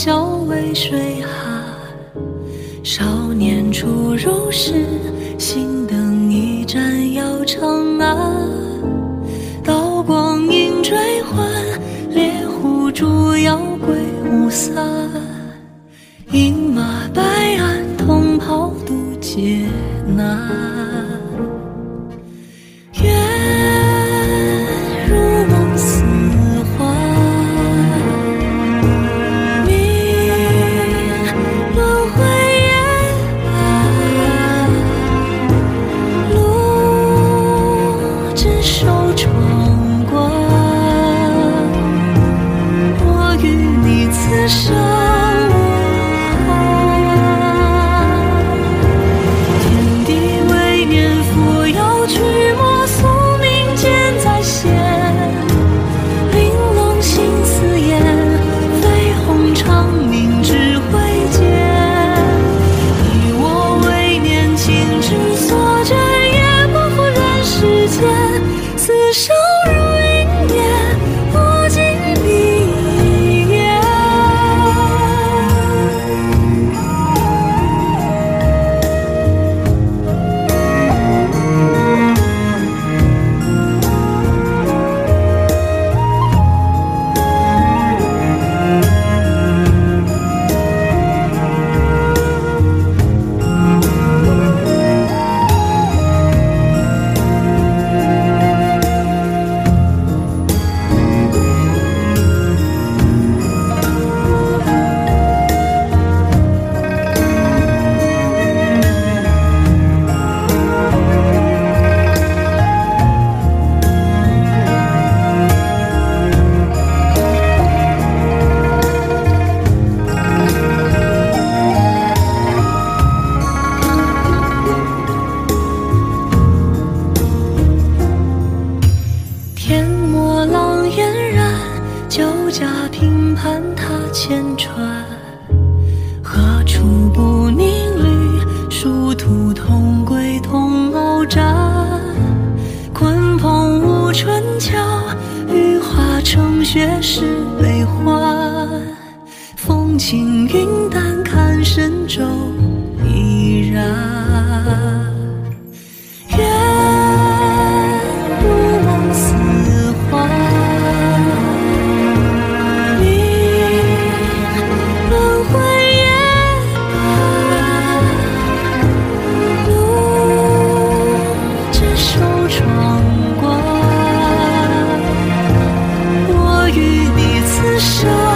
笑为水寒。少年初入世，心灯一盏耀长安。刀光映追魂，猎户逐妖归无散。饮马白鞍，同袍渡劫难。月如梦似幻，明轮回夜半，路只手闯关。我与你此生此生如云烟，不尽离言。天末浪嫣然，酒家平盘踏千船。何处不凝绿，殊途同归同鏖战。鲲鹏舞春桥，羽化成雪是悲欢。风轻云淡看神州已然。生